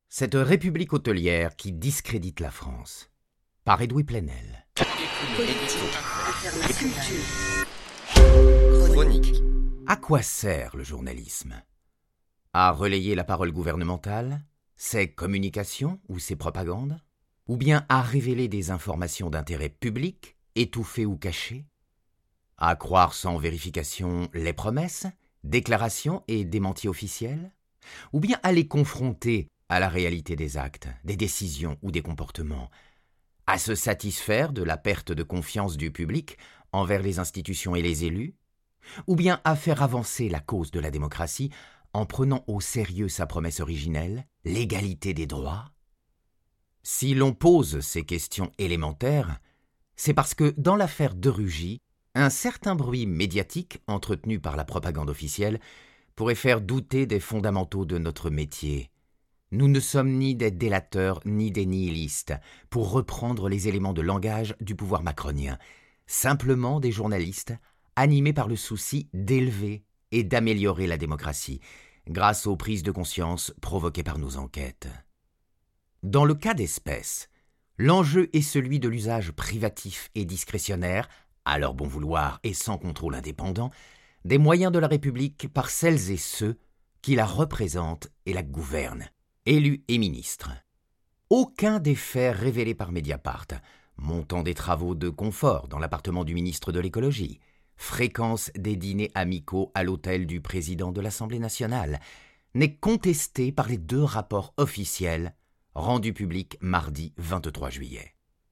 Cette république hôtelière qui discrédite la France. Par Edoui Plenel. Chronique. À quoi sert le journalisme? À relayer la parole gouvernementale, ses communications ou ses propagandes? Ou bien à révéler des informations d'intérêt public, étouffées ou cachées? À croire sans vérification les promesses, déclarations et démentis officiels? Ou bien à les confronter à la réalité des actes, des décisions ou des comportements? À se satisfaire de la perte de confiance du public envers les institutions et les élus? Ou bien à faire avancer la cause de la démocratie en prenant au sérieux sa promesse originelle, l'égalité des droits? Si l'on pose ces questions élémentaires, c'est parce que dans l'affaire de Rugy, un certain bruit médiatique entretenu par la propagande officielle pourrait faire douter des fondamentaux de notre métier. Nous ne sommes ni des délateurs ni des nihilistes, pour reprendre les éléments de langage du pouvoir macronien, simplement des journalistes animés par le souci d'élever et d'améliorer la démocratie, grâce aux prises de conscience provoquées par nos enquêtes. Dans le cas d'espèce, l'enjeu est celui de l'usage privatif et discrétionnaire, à leur bon vouloir et sans contrôle indépendant, des moyens de la République par celles et ceux qui la représentent et la gouvernent, élus et ministres. Aucun des faits révélés par Mediapart, montant des travaux de confort dans l'appartement du ministre de l'Écologie, fréquence des dîners amicaux à l'hôtel du président de l'Assemblée nationale, n'est contesté par les 2 rapports officiels rendus publics mardi 23 juillet.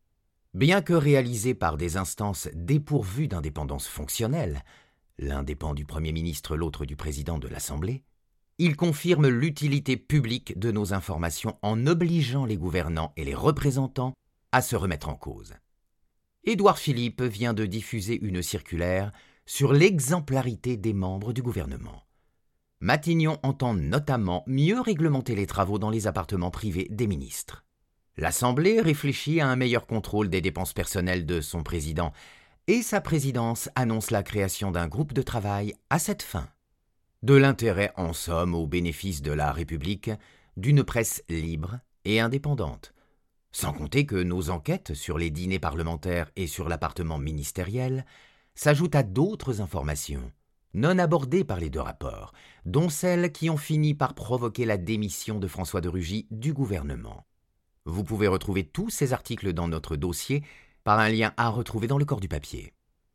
Bien que réalisés par des instances dépourvues d'indépendance fonctionnelle, l'un dépend du Premier ministre, l'autre du président de l'Assemblée, ils confirment l'utilité publique de nos informations en obligeant les gouvernants et les représentants à se remettre en cause. Édouard Philippe vient de diffuser une circulaire sur l'exemplarité des membres du gouvernement. Matignon entend notamment mieux réglementer les travaux dans les appartements privés des ministres. L'Assemblée réfléchit à un meilleur contrôle des dépenses personnelles de son président et sa présidence annonce la création d'un groupe de travail à cette fin. De l'intérêt en somme au bénéfice de la République, d'une presse libre et indépendante. Sans compter que nos enquêtes sur les dîners parlementaires et sur l'appartement ministériel s'ajoutent à d'autres informations, non abordées par les 2 rapports, dont celles qui ont fini par provoquer la démission de François de Rugy du gouvernement. Vous pouvez retrouver tous ces articles dans notre dossier par un lien à retrouver dans le corps du papier.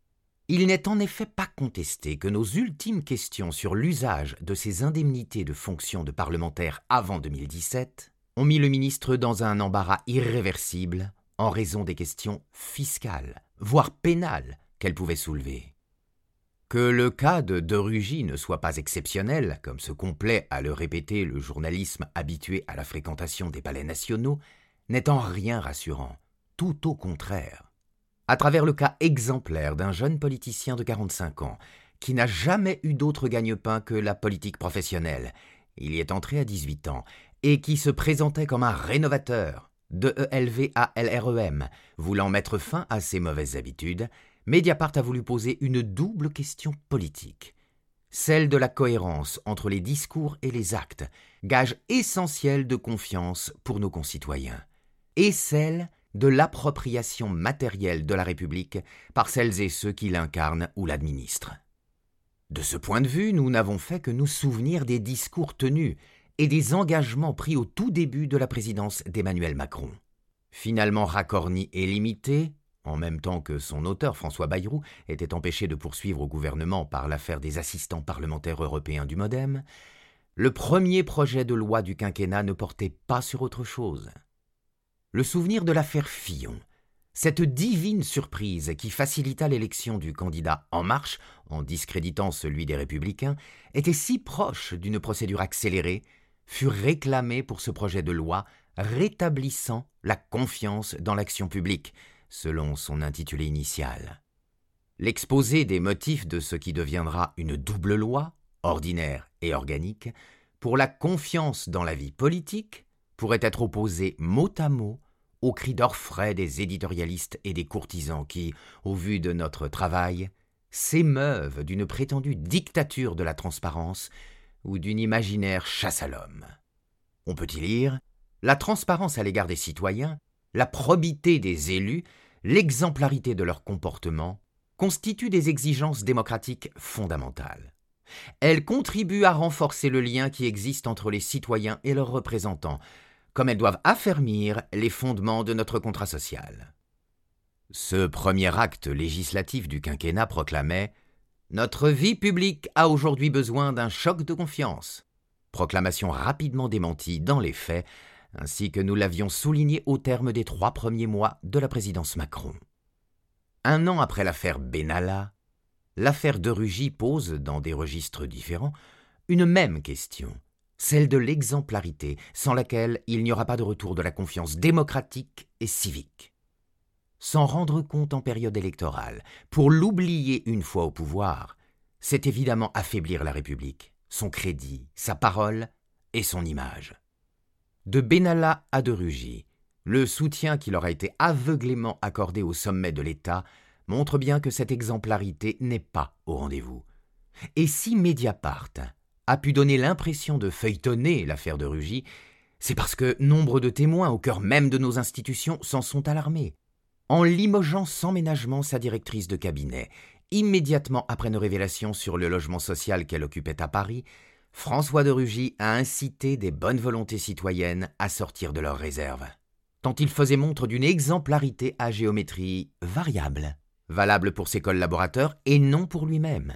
Il n'est en effet pas contesté que nos ultimes questions sur l'usage de ces indemnités de fonction de parlementaire avant 2017 ont mis le ministre dans un embarras irréversible en raison des questions fiscales, voire pénales, qu'elles pouvaient soulever. Que le cas de Rugy ne soit pas exceptionnel, comme se complaît à le répéter le journalisme habitué à la fréquentation des palais nationaux, n'est en rien rassurant, tout au contraire. À travers le cas exemplaire d'un jeune politicien de 45 ans, qui n'a jamais eu d'autre gagne-pain que la politique professionnelle, il y est entré à 18 ans, et qui se présentait comme un rénovateur, de ELVALREM, voulant mettre fin à ses mauvaises habitudes, Mediapart a voulu poser une double question politique. Celle de la cohérence entre les discours et les actes, gage essentiel de confiance pour nos concitoyens, et celle de l'appropriation matérielle de la République par celles et ceux qui l'incarnent ou l'administrent. De ce point de vue, nous n'avons fait que nous souvenir des discours tenus et des engagements pris au tout début de la présidence d'Emmanuel Macron. Finalement racornis et limités, en même temps que son auteur François Bayrou était empêché de poursuivre au gouvernement par l'affaire des assistants parlementaires européens du MoDem, le premier projet de loi du quinquennat ne portait pas sur autre chose. Le souvenir de l'affaire Fillon, cette divine surprise qui facilita l'élection du candidat En Marche en discréditant celui des Républicains, était si proche d'une procédure accélérée, fut réclamé pour ce projet de loi rétablissant la confiance dans l'action publique, selon son intitulé initial. L'exposé des motifs de ce qui deviendra une double loi, ordinaire et organique, pour la confiance dans la vie politique, pourrait être opposé mot à mot aux cris d'orfraie des éditorialistes et des courtisans qui, au vu de notre travail, s'émeuvent d'une prétendue dictature de la transparence ou d'une imaginaire chasse à l'homme. On peut y lire La transparence à l'égard des citoyens, la probité des élus, l'exemplarité de leur comportement constituent des exigences démocratiques fondamentales. Elles contribuent à renforcer le lien qui existe entre les citoyens et leurs représentants, comme elles doivent affermir les fondements de notre contrat social. Ce premier acte législatif du quinquennat proclamait « Notre vie publique a aujourd'hui besoin d'un choc de confiance », proclamation rapidement démentie dans les faits, ainsi que nous l'avions souligné au terme des 3 premiers mois de la présidence Macron. Un an après l'affaire Benalla, l'affaire de Rugy pose, dans des registres différents, une même question, celle de l'exemplarité, sans laquelle il n'y aura pas de retour de la confiance démocratique et civique. S'en rendre compte en période électorale, pour l'oublier une fois au pouvoir, c'est évidemment affaiblir la République, son crédit, sa parole et son image. De Benalla à de Rugy, le soutien qui leur a été aveuglément accordé au sommet de l'État montre bien que cette exemplarité n'est pas au rendez-vous. Et si Mediapart a pu donner l'impression de feuilletonner l'affaire de Rugy, c'est parce que nombre de témoins au cœur même de nos institutions s'en sont alarmés. En limogeant sans ménagement sa directrice de cabinet, immédiatement après nos révélations sur le logement social qu'elle occupait à Paris, François de Rugy a incité des bonnes volontés citoyennes à sortir de leurs réserves, tant il faisait montre d'une exemplarité à géométrie variable, valable pour ses collaborateurs et non pour lui-même.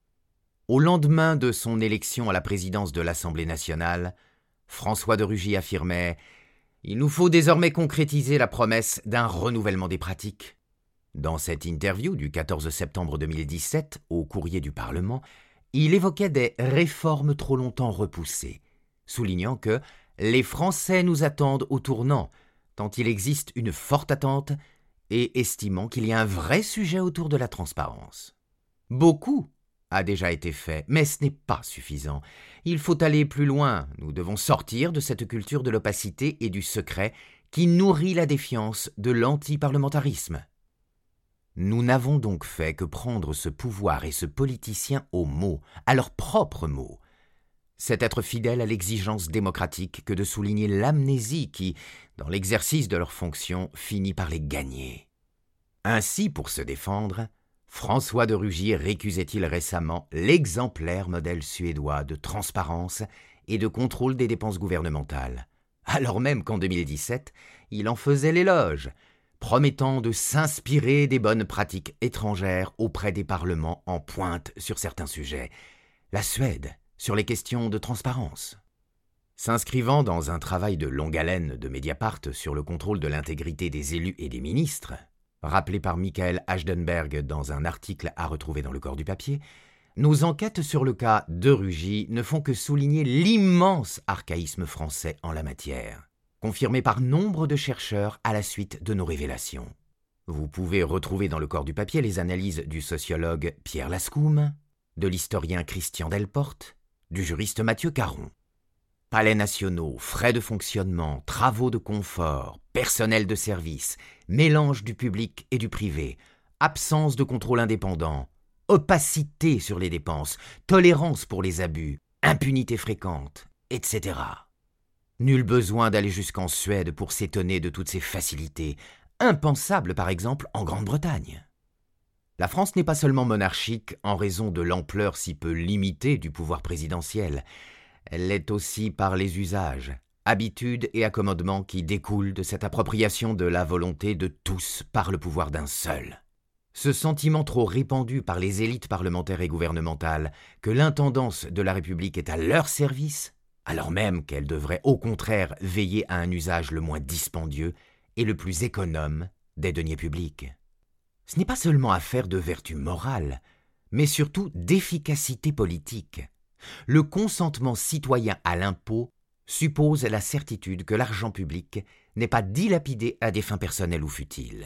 Au lendemain de son élection à la présidence de l'Assemblée nationale, François de Rugy affirmait « Il nous faut désormais concrétiser la promesse d'un renouvellement des pratiques ». Dans cette interview du 14 septembre 2017 au Courrier du Parlement, il évoquait des réformes trop longtemps repoussées, soulignant que « les Français nous attendent au tournant, tant il existe une forte attente » et estimant qu'il y a un vrai sujet autour de la transparence. Beaucoup a déjà été fait, mais ce n'est pas suffisant. Il faut aller plus loin. Nous devons sortir de cette culture de l'opacité et du secret qui nourrit la défiance de l'antiparlementarisme. Nous n'avons donc fait que prendre ce pouvoir et ce politicien aux mots, à leurs propres mots. C'est être fidèle à l'exigence démocratique que de souligner l'amnésie qui, dans l'exercice de leurs fonctions, finit par les gagner. Ainsi, pour se défendre, François de Rugy récusait-il récemment l'exemplaire modèle suédois de transparence et de contrôle des dépenses gouvernementales, alors même qu'en 2017, il en faisait l'éloge, promettant de s'inspirer des bonnes pratiques étrangères auprès des parlements en pointe sur certains sujets. La Suède, sur les questions de transparence. S'inscrivant dans un travail de longue haleine de Mediapart sur le contrôle de l'intégrité des élus et des ministres, rappelé par Michael Ashdenberg dans un article à retrouver dans le corps du papier, nos enquêtes sur le cas de Rugy ne font que souligner l'immense archaïsme français en la matière, confirmé par nombre de chercheurs à la suite de nos révélations. Vous pouvez retrouver dans le corps du papier les analyses du sociologue Pierre Lascoum, de l'historien Christian Delporte, du juriste Mathieu Caron. Palais nationaux, frais de fonctionnement, travaux de confort, personnel de service, mélange du public et du privé, absence de contrôle indépendant, opacité sur les dépenses, tolérance pour les abus, impunité fréquente, etc. Nul besoin d'aller jusqu'en Suède pour s'étonner de toutes ces facilités, impensables par exemple en Grande-Bretagne. La France n'est pas seulement monarchique en raison de l'ampleur si peu limitée du pouvoir présidentiel, elle l'est aussi par les usages, habitudes et accommodements qui découlent de cette appropriation de la volonté de tous par le pouvoir d'un seul. Ce sentiment trop répandu par les élites parlementaires et gouvernementales que l'intendance de la République est à leur service, alors même qu'elle devrait au contraire veiller à un usage le moins dispendieux et le plus économe des deniers publics. Ce n'est pas seulement affaire de vertu morale, mais surtout d'efficacité politique. Le consentement citoyen à l'impôt suppose la certitude que l'argent public n'est pas dilapidé à des fins personnelles ou futiles.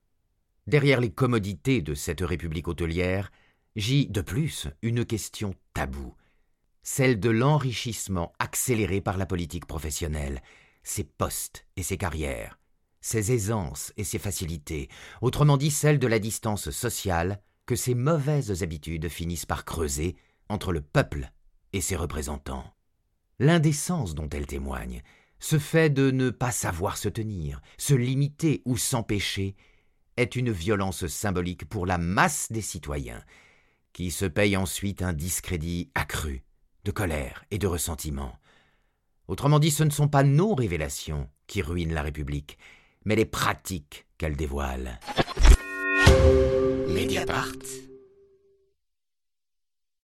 Derrière les commodités de cette république hôtelière, gît de plus une question taboue, celle de l'enrichissement accéléré par la politique professionnelle, ses postes et ses carrières, ses aisances et ses facilités, autrement dit celle de la distance sociale que ces mauvaises habitudes finissent par creuser entre le peuple et ses représentants. L'indécence dont elles témoignent Ce fait de ne pas savoir se tenir, se limiter ou s'empêcher est une violence symbolique pour la masse des citoyens, qui se paye ensuite un discrédit accru, de colère et de ressentiment. Autrement dit, ce ne sont pas nos révélations qui ruinent la République, mais les pratiques qu'elle dévoile. Mediapart.